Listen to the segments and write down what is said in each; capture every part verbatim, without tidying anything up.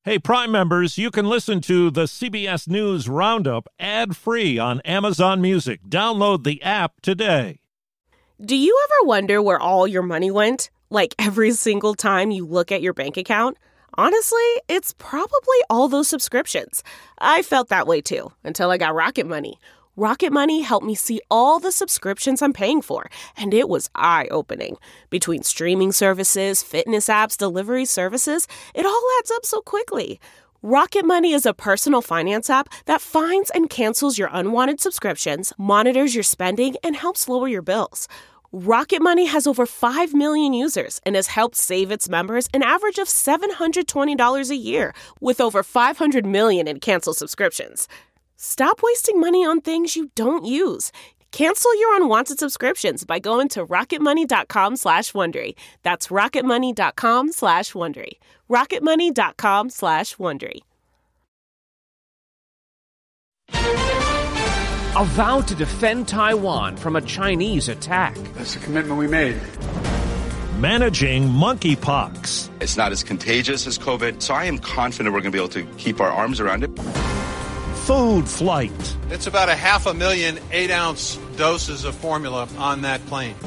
Hey, Prime members, you can listen to the C B S News Roundup ad-free on Amazon Music. Download the app today. Do you ever wonder where all your money went? Like every single time you look at your bank account? Honestly, it's probably all those subscriptions. I felt that way too, until I got Rocket Money. Rocket Money helped me see all the subscriptions I'm paying for, and it was eye-opening. Between streaming services, fitness apps, delivery services, it all adds up so quickly. Rocket Money is a personal finance app that finds and cancels your unwanted subscriptions, monitors your spending, and helps lower your bills. Rocket Money has over five million users and has helped save its members an average of seven hundred twenty dollars a year, with over five hundred million in canceled subscriptions. Stop wasting money on things you don't use. Cancel your unwanted subscriptions by going to rocketmoney.com slash Wondery. That's rocketmoney.com slash Wondery. rocketmoney.com slash Wondery. A vow to defend Taiwan from a Chinese attack. That's the commitment we made. Managing monkeypox. It's not as contagious as COVID, so I am confident we're going to be able to keep our arms around it. Food flight. It's about a half a million eight-ounce doses of formula on that plane.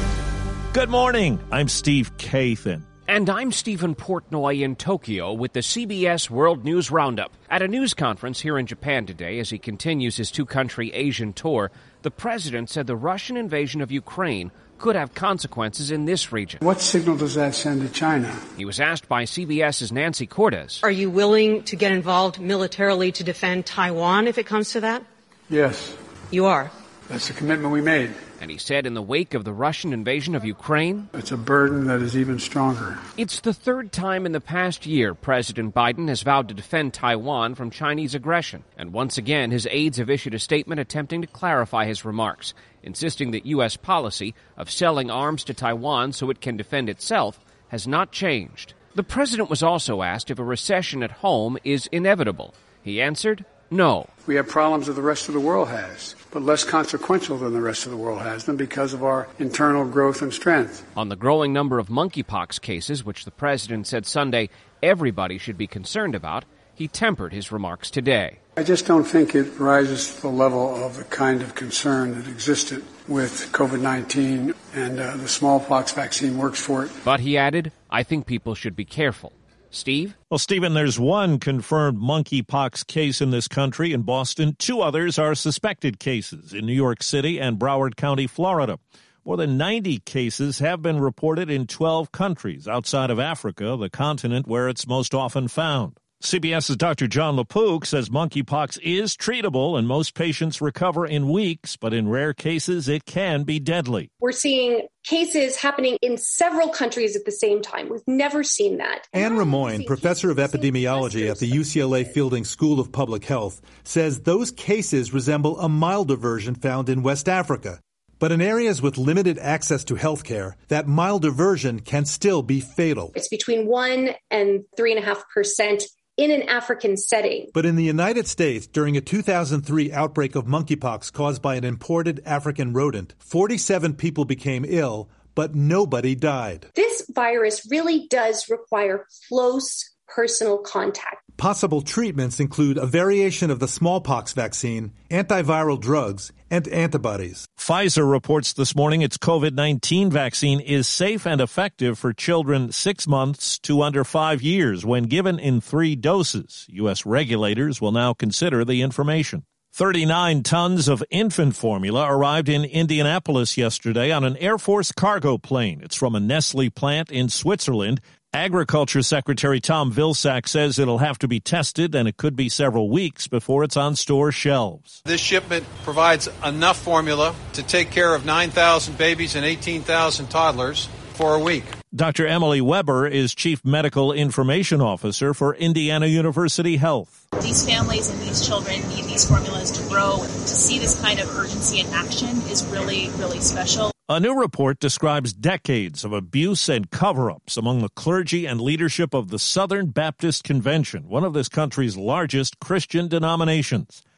Good morning. I'm Steve Kathan. And I'm Stephen Portnoy in Tokyo with the C B S World News Roundup. At a news conference here in Japan today, as he continues his two-country Asian tour, the president said the Russian invasion of Ukraine could have consequences in this region. What signal does that send to China? He was asked by CBS's Nancy Cordes. Are you willing to get involved militarily to defend Taiwan if it comes to that? Yes. You are? That's the commitment we made. And he said in the wake of the Russian invasion of Ukraine, it's a burden that is even stronger. It's the third time in the past year President Biden has vowed to defend Taiwan from Chinese aggression. And once again, his aides have issued a statement attempting to clarify his remarks, insisting that U S policy of selling arms to Taiwan so it can defend itself has not changed. The president was also asked if a recession at home is inevitable. He answered, no. We have problems that the rest of the world has, but less consequential than the rest of the world has them because of our internal growth and strength. On the growing number of monkeypox cases, which the president said Sunday everybody should be concerned about, he tempered his remarks today. I just don't think it rises to the level of the kind of concern that existed with COVID nineteen, and uh, the smallpox vaccine works for it. But he added, I think people should be careful. Steve? Well, Stephen, there's one confirmed monkeypox case in this country in Boston. Two others are suspected cases in New York City and Broward County, Florida. More than ninety cases have been reported in twelve countries outside of Africa, the continent where it's most often found. CBS's Doctor John LaPook says monkeypox is treatable and most patients recover in weeks, but in rare cases, it can be deadly. We're seeing cases happening in several countries at the same time. We've never seen that. Anne Ramoyne, professor of epidemiology at the U C L A Fielding School of Public Health, says those cases resemble a milder version found in West Africa. But in areas with limited access to health care, that milder version can still be fatal. It's between one and three and a half percent in an African setting. But in the United States, during a two thousand three outbreak of monkeypox caused by an imported African rodent, forty-seven people became ill, but nobody died. This virus really does require close personal contact. Possible treatments include a variation of the smallpox vaccine, antiviral drugs, and antibodies. Pfizer reports this morning its COVID nineteen vaccine is safe and effective for children six months to under five years when given in three doses. U S regulators will now consider the information. thirty-nine tons of infant formula arrived in Indianapolis yesterday on an Air Force cargo plane. It's from a Nestle plant in Switzerland. Agriculture Secretary Tom Vilsack says it'll have to be tested and it could be several weeks before it's on store shelves. This shipment provides enough formula to take care of nine thousand babies and eighteen thousand toddlers for a week. Doctor Emily Weber is Chief Medical Information Officer for Indiana University Health. These families and these children need these formulas to grow. To see this kind of urgency in action is really, really special. A new report describes decades of abuse and cover-ups among the clergy and leadership of the Southern Baptist Convention, one of this country's largest Christian denominations.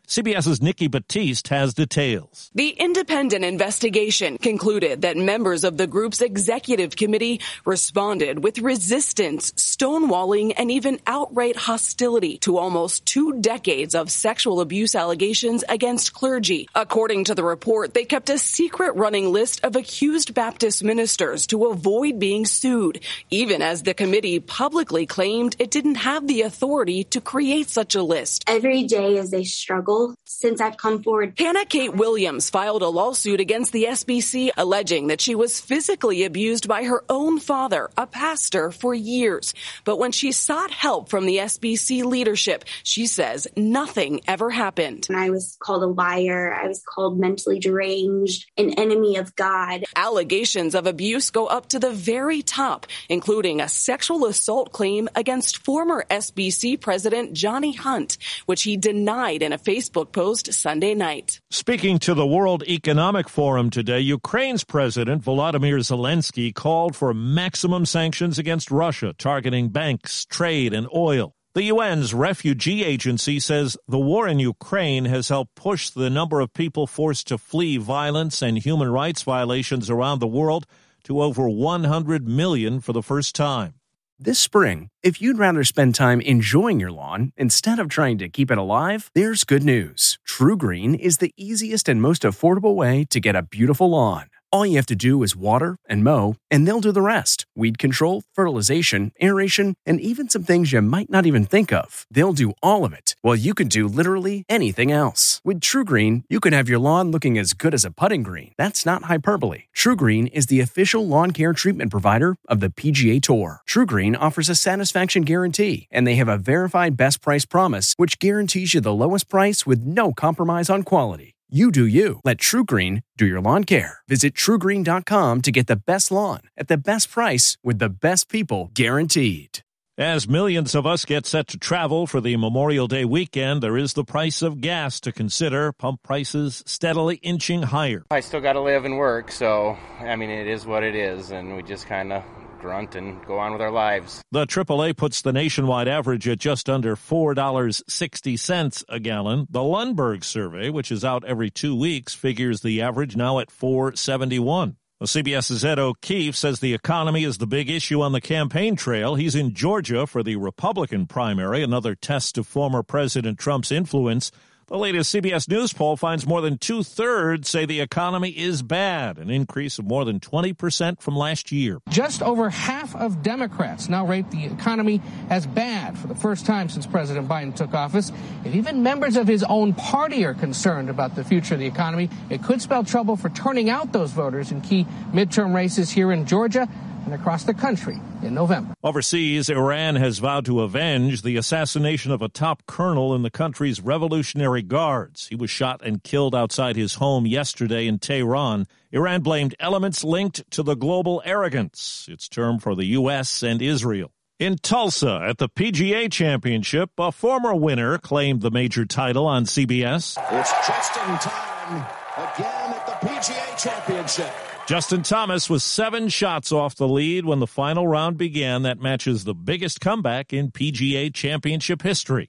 CBS's Nikki Batiste has details. The independent investigation concluded that members of the group's executive committee responded with resistance, stonewalling, and even outright hostility to almost two decades of sexual abuse allegations against clergy. According to the report, they kept a secret running list of accused Baptist ministers to avoid being sued, even as the committee publicly claimed it didn't have the authority to create such a list. Every day is a struggle since I've come forward. Hannah Kate Williams filed a lawsuit against the S B C alleging that she was physically abused by her own father, a pastor, for years. But when she sought help from the S B C leadership, she says nothing ever happened. And I was called a liar. I was called mentally deranged, an enemy of God. Allegations of abuse go up to the very top, including a sexual assault claim against former S B C President Johnny Hunt, which he denied in a Facebook post Sunday night. Speaking to the World Economic Forum today, Ukraine's President Volodymyr Zelensky called for maximum sanctions against Russia, targeting banks, trade, and oil. The U N's refugee agency says the war in Ukraine has helped push the number of people forced to flee violence and human rights violations around the world to over one hundred million for the first time. This spring, if you'd rather spend time enjoying your lawn instead of trying to keep it alive, there's good news. TruGreen is the easiest and most affordable way to get a beautiful lawn. All you have to do is water and mow, and they'll do the rest. Weed control, fertilization, aeration, and even some things you might not even think of. They'll do all of it, while you can do literally anything else. With TruGreen, you can have your lawn looking as good as a putting green. That's not hyperbole. TruGreen is the official lawn care treatment provider of the P G A Tour. TruGreen offers a satisfaction guarantee, and they have a verified best price promise, which guarantees you the lowest price with no compromise on quality. You do you. Let TruGreen do your lawn care. Visit True Green dot com to get the best lawn at the best price with the best people guaranteed. As millions of us get set to travel for the Memorial Day weekend, there is the price of gas to consider. Pump prices steadily inching higher. I still got to live and work, so, I mean, it is what it is, and we just kind of grunt and go on with our lives. The triple A puts the nationwide average at just under four dollars and sixty cents a gallon. The Lundberg survey, which is out every two weeks, figures the average now at four dollars and seventy-one cents. Well, CBS's Ed O'Keefe says the economy is the big issue on the campaign trail. He's in Georgia for the Republican primary, another test of former President Trump's influence. The latest C B S News poll finds more than two-thirds say the economy is bad, an increase of more than twenty percent from last year. Just over half of Democrats now rate the economy as bad for the first time since President Biden took office. If even members of his own party are concerned about the future of the economy, it could spell trouble for turning out those voters in key midterm races here in Georgia and across the country in November. Overseas, Iran has vowed to avenge the assassination of a top colonel in the country's Revolutionary Guards. He was shot and killed outside his home yesterday in Tehran. Iran blamed elements linked to the global arrogance, its term for the U S and Israel. In Tulsa, at the P G A Championship, a former winner claimed the major title on C B S. It's just in time again at the P G A Championship. Justin Thomas was seven shots off the lead when the final round began. That matches the biggest comeback in P G A Championship history.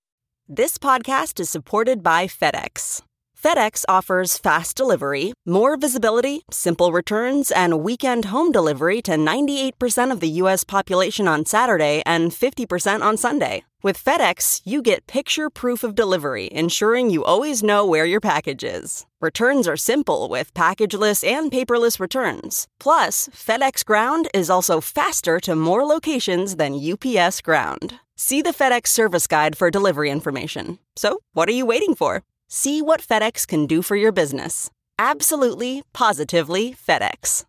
This podcast is supported by FedEx. FedEx offers fast delivery, more visibility, simple returns, and weekend home delivery to ninety-eight percent of the U S population on Saturday and fifty percent on Sunday. With FedEx, you get picture proof of delivery, ensuring you always know where your package is. Returns are simple with packageless and paperless returns. Plus, FedEx Ground is also faster to more locations than U P S Ground. See the FedEx service guide for delivery information. So, what are you waiting for? See what FedEx can do for your business. Absolutely, positively FedEx.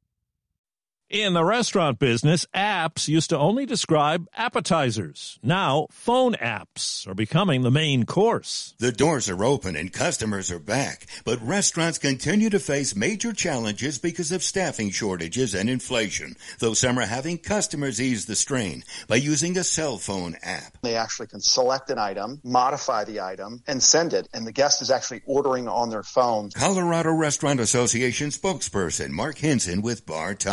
In the restaurant business, apps used to only describe appetizers. Now, phone apps are becoming the main course. The doors are open and customers are back, but restaurants continue to face major challenges because of staffing shortages and inflation, though some are having customers ease the strain by using a cell phone app. They actually can select an item, modify the item, and send it, and the guest is actually ordering on their phone. Colorado Restaurant Association spokesperson Mark Hinson with Bar Taco.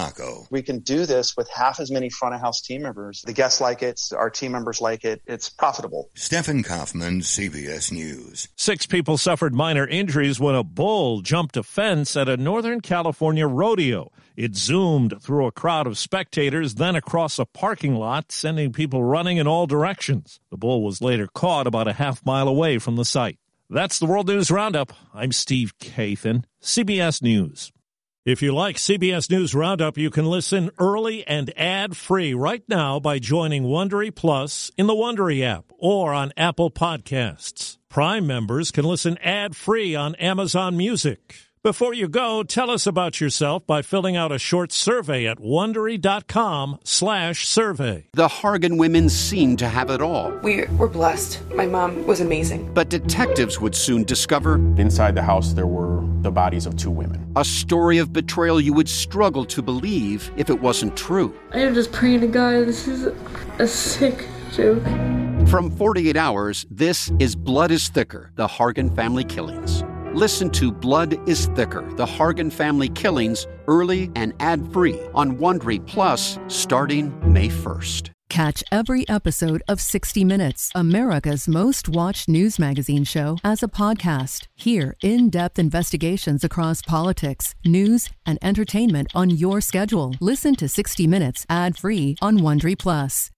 profitable. We can do this with half as many front of house team members. The guests like it. Our team members like it. It's profitable. Stephen Kaufman, C B S News. Six people suffered minor injuries when a bull jumped a fence at a Northern California rodeo. It zoomed through a crowd of spectators, then across a parking lot, sending people running in all directions. The bull was later caught about a half mile away from the site. That's the World News Roundup. I'm Steve Kathan, C B S News. If you like C B S News Roundup, you can listen early and ad-free right now by joining Wondery Plus in the Wondery app or on Apple Podcasts. Prime members can listen ad-free on Amazon Music. Before you go, tell us about yourself by filling out a short survey at Wondery.com slash survey. The Hargan women seemed to have it all. We were blessed. My mom was amazing. But detectives would soon discover... Inside the house, there were the bodies of two women. A story of betrayal you would struggle to believe if it wasn't true. I am just praying to God, this is a sick joke. From forty-eight hours, this is Blood is Thicker, the Hargan family killings. Listen to Blood is Thicker, the Hargan family killings, early and ad-free on Wondery Plus starting May first. Catch every episode of sixty minutes, America's most watched news magazine show, as a podcast. Hear in-depth investigations across politics, news, and entertainment on your schedule. Listen to sixty minutes ad-free on Wondery Plus.